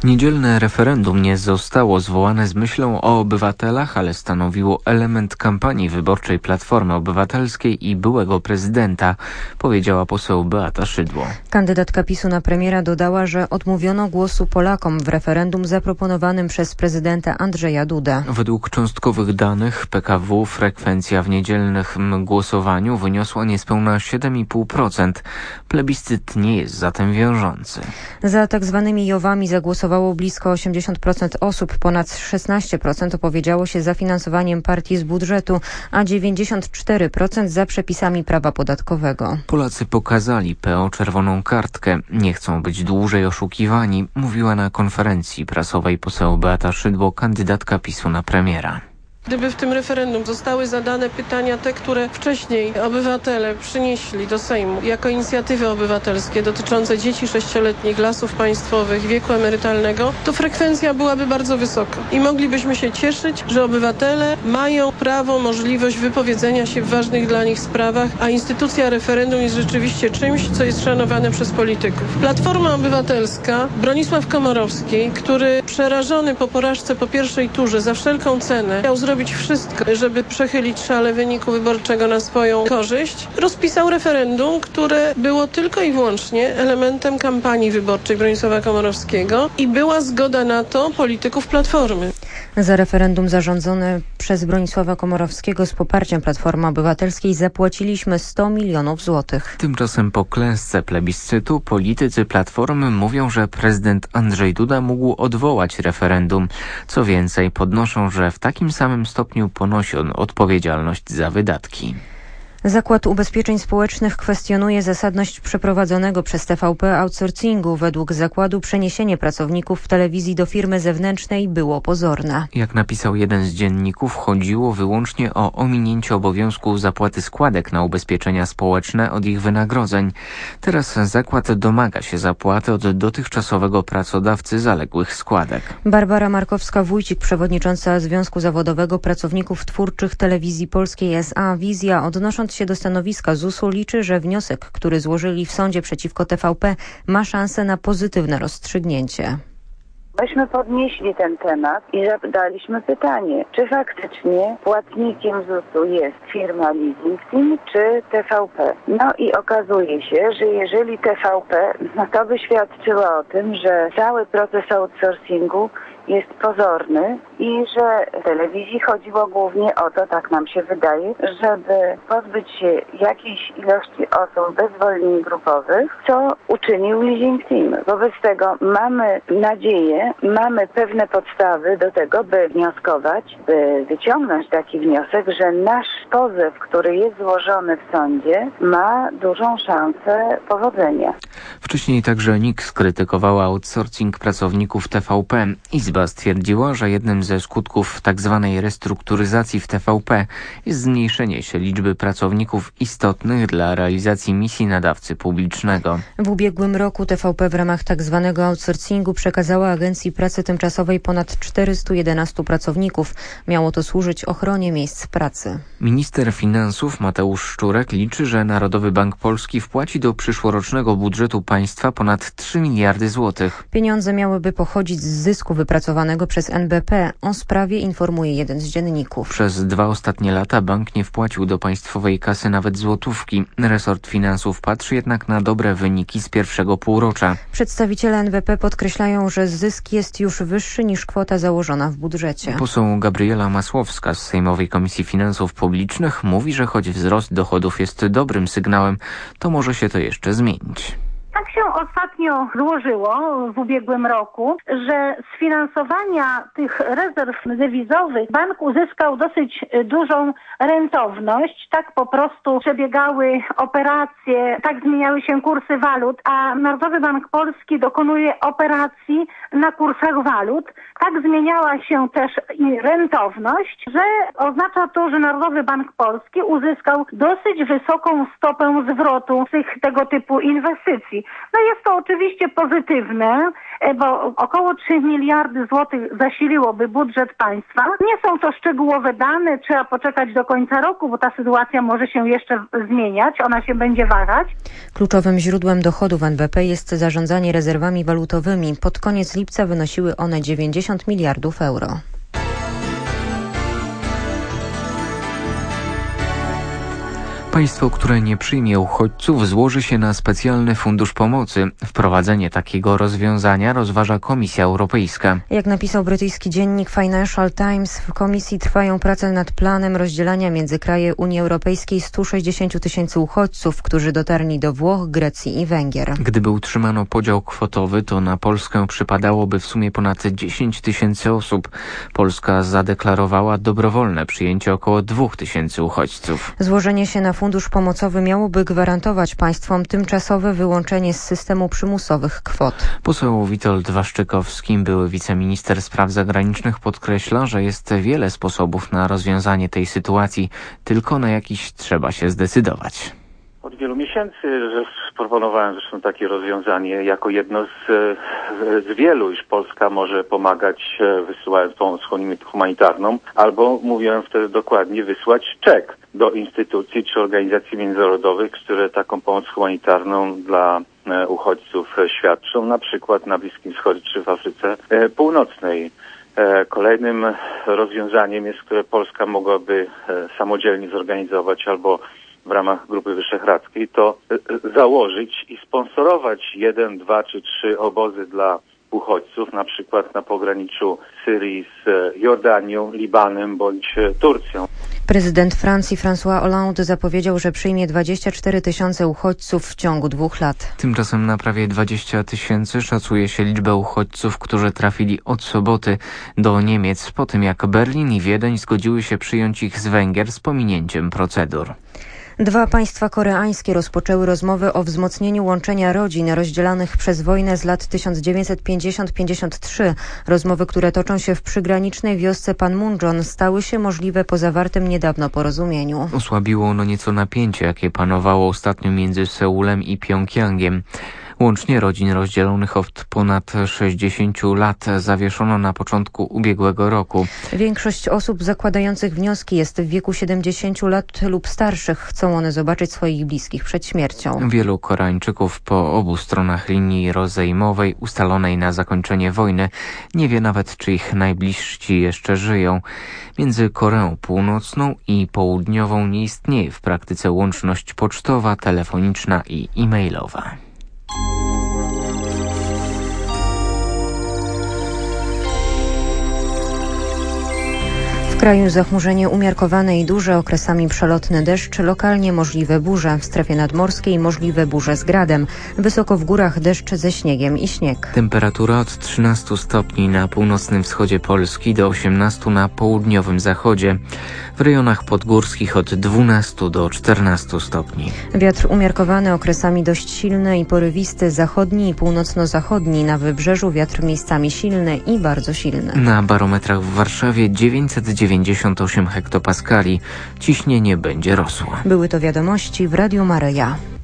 Niedzielne referendum nie zostało zwołane z myślą o obywatelach, ale stanowiło element kampanii wyborczej Platformy Obywatelskiej i byłego prezydenta, powiedziała poseł Beata Szydło. Kandydatka PiS-u na premiera dodała, że odmówiono głosu Polakom w referendum zaproponowanym przez prezydenta Andrzeja Dudę. Według cząstkowych danych PKW frekwencja w niedzielnym głosowaniu wyniosła niespełna 7,5%. Plebiscyt nie jest zatem wiążący. Za tak zwanymi JOW-ami zagłosowało blisko 80% osób, ponad 16% opowiedziało się za finansowaniem partii z budżetu, a 94% za przepisami prawa podatkowego. Polacy pokazali PO czerwoną kartkę. Nie chcą być dłużej oszukiwani, mówiła na konferencji prasowej poseł Beata Szydło, kandydatka PiS-u na premiera. Gdyby w tym referendum zostały zadane pytania te, które wcześniej obywatele przynieśli do Sejmu jako inicjatywy obywatelskie dotyczące dzieci 6-letnich, lasów państwowych, wieku emerytalnego, to frekwencja byłaby bardzo wysoka. I moglibyśmy się cieszyć, że obywatele mają prawo, możliwość wypowiedzenia się w ważnych dla nich sprawach, a instytucja referendum jest rzeczywiście czymś, co jest szanowane przez polityków. Platforma Obywatelska, Bronisław Komorowski, który przerażony po porażce po pierwszej turze za wszelką cenę miał zrobić wszystko, żeby przechylić szale wyniku wyborczego na swoją korzyść, rozpisał referendum, które było tylko i wyłącznie elementem kampanii wyborczej Bronisława Komorowskiego i była zgoda na to polityków Platformy. Za referendum zarządzone przez Bronisława Komorowskiego z poparciem Platformy Obywatelskiej zapłaciliśmy 100 milionów złotych. Tymczasem po klęsce plebiscytu politycy Platformy mówią, że prezydent Andrzej Duda mógł odwołać referendum. Co więcej, podnoszą, że w takim samym stopniu ponosi on odpowiedzialność za wydatki. Zakład Ubezpieczeń Społecznych kwestionuje zasadność przeprowadzonego przez TVP outsourcingu. Według zakładu przeniesienie pracowników w telewizji do firmy zewnętrznej było pozorne. Jak napisał jeden z dzienników, chodziło wyłącznie o ominięcie obowiązku zapłaty składek na ubezpieczenia społeczne od ich wynagrodzeń. Teraz zakład domaga się zapłaty od dotychczasowego pracodawcy zaległych składek. Barbara Markowska-Wójcik, przewodnicząca Związku Zawodowego Pracowników Twórczych Telewizji Polskiej S.A. Wizja, odnosząc się do stanowiska ZUS-u, liczy, że wniosek, który złożyli w sądzie przeciwko TVP, ma szansę na pozytywne rozstrzygnięcie. Myśmy podnieśli ten temat i zadaliśmy pytanie, czy faktycznie płatnikiem ZUS-u jest firma Leasing Team czy TVP. No i okazuje się, że jeżeli TVP, no to by świadczyło o tym, że cały proces outsourcingu jest pozorny i że w telewizji chodziło głównie o to, tak nam się wydaje, żeby pozbyć się jakiejś ilości osób bez zwolnień grupowych, co uczynił Leasing Team. Wobec tego mamy nadzieję, mamy pewne podstawy do tego, by wnioskować, by wyciągnąć taki wniosek, że nasz pozew, który jest złożony w sądzie, ma dużą szansę powodzenia. Wcześniej także NIK skrytykowała outsourcing pracowników TVP. Izba stwierdziła, że jednym ze skutków tzw. restrukturyzacji w TVP jest zmniejszenie się liczby pracowników istotnych dla realizacji misji nadawcy publicznego. W ubiegłym roku TVP w ramach tzw. outsourcingu przekazała Agencji Pracy Tymczasowej ponad 411 pracowników. Miało to służyć ochronie miejsc pracy. Minister finansów Mateusz Szczurek liczy, że Narodowy Bank Polski wpłaci do przyszłorocznego budżetu państwa ponad 3 miliardy złotych. Pieniądze miałyby pochodzić z zysku wypracowanego przez NBP. O sprawie informuje jeden z dzienników. Przez 2 ostatnie lata bank nie wpłacił do państwowej kasy nawet złotówki. Resort finansów patrzy jednak na dobre wyniki z pierwszego półrocza. Przedstawiciele NBP podkreślają, że zysk jest już wyższy niż kwota założona w budżecie. Poseł Gabriela Masłowska z Sejmowej Komisji Finansów Publicznych mówi, że choć wzrost dochodów jest dobrym sygnałem, to może się to jeszcze zmienić. Tak się ostatnio złożyło w ubiegłym roku, że z finansowania tych rezerw dewizowych bank uzyskał dosyć dużą rentowność. Tak po prostu przebiegały operacje, tak zmieniały się kursy walut, a Narodowy Bank Polski dokonuje operacji na kursach walut. Tak zmieniała się też i rentowność, że oznacza to, że Narodowy Bank Polski uzyskał dosyć wysoką stopę zwrotu tych tego typu inwestycji. No jest to oczywiście pozytywne, bo około 3 miliardy złotych zasiliłoby budżet państwa. Nie są to szczegółowe dane, trzeba poczekać do końca roku, bo ta sytuacja może się jeszcze zmieniać, ona się będzie wahać. Kluczowym źródłem dochodów NBP jest zarządzanie rezerwami walutowymi. Pod koniec lipca wynosiły one 90 miliardów euro. Państwo, które nie przyjmie uchodźców, złoży się na specjalny fundusz pomocy. Wprowadzenie takiego rozwiązania rozważa Komisja Europejska. Jak napisał brytyjski dziennik Financial Times, w Komisji trwają prace nad planem rozdzielania między kraje Unii Europejskiej 160 tysięcy uchodźców, którzy dotarli do Włoch, Grecji i Węgier. Gdyby utrzymano podział kwotowy, to na Polskę przypadałoby w sumie ponad 10 tysięcy osób. Polska zadeklarowała dobrowolne przyjęcie około 2 tysięcy uchodźców. Złożenie się na fundusz pomocowy miałoby gwarantować państwom tymczasowe wyłączenie z systemu przymusowych kwot. Poseł Witold Waszczykowski, były wiceminister spraw zagranicznych, podkreśla, że jest wiele sposobów na rozwiązanie tej sytuacji, tylko na jakiś trzeba się zdecydować. Od wielu miesięcy proponowałem zresztą takie rozwiązanie jako jedno z wielu, iż Polska może pomagać, wysyłając pomoc humanitarną, albo mówiłem wtedy dokładnie, wysłać czek do instytucji czy organizacji międzynarodowych, które taką pomoc humanitarną dla uchodźców świadczą, na przykład na Bliskim Wschodzie czy w Afryce Północnej. Kolejnym rozwiązaniem jest, które Polska mogłaby samodzielnie zorganizować albo w ramach Grupy Wyszehradzkiej, to założyć i sponsorować 1, 2 czy 3 obozy dla uchodźców, na przykład na pograniczu Syrii z Jordanią, Libanem bądź Turcją. Prezydent Francji François Hollande zapowiedział, że przyjmie 24 tysiące uchodźców w ciągu 2 lat. Tymczasem na prawie 20 tysięcy szacuje się liczbę uchodźców, którzy trafili od soboty do Niemiec, po tym jak Berlin i Wiedeń zgodziły się przyjąć ich z Węgier z pominięciem procedur. 2 państwa koreańskie rozpoczęły rozmowy o wzmocnieniu łączenia rodzin rozdzielanych przez wojnę z lat 1950-53. Rozmowy, które toczą się w przygranicznej wiosce Panmunjom, stały się możliwe po zawartym niedawno porozumieniu. Osłabiło ono nieco napięcie, jakie panowało ostatnio między Seulem i Pjongjangiem. Łącznie rodzin rozdzielonych od ponad 60 lat zawieszono na początku ubiegłego roku. Większość osób zakładających wnioski jest w wieku 70 lat lub starszych. Chcą one zobaczyć swoich bliskich przed śmiercią. Wielu Koreańczyków po obu stronach linii rozejmowej ustalonej na zakończenie wojny nie wie nawet, czy ich najbliżsi jeszcze żyją. Między Koreą Północną i Południową nie istnieje w praktyce łączność pocztowa, telefoniczna i e-mailowa. W kraju zachmurzenie umiarkowane i duże, okresami przelotny deszcz, lokalnie możliwe burze. W strefie nadmorskiej możliwe burze z gradem. Wysoko w górach deszcz ze śniegiem i śnieg. Temperatura od 13 stopni na północnym wschodzie Polski do 18 na południowym zachodzie. W rejonach podgórskich od 12 do 14 stopni. Wiatr umiarkowany, okresami dość silny i porywisty, zachodni i północno-zachodni. Na wybrzeżu wiatr miejscami silny i bardzo silny. Na barometrach w Warszawie 998 hektopaskali. Ciśnienie będzie rosło. Były to wiadomości w Radiu Maryja.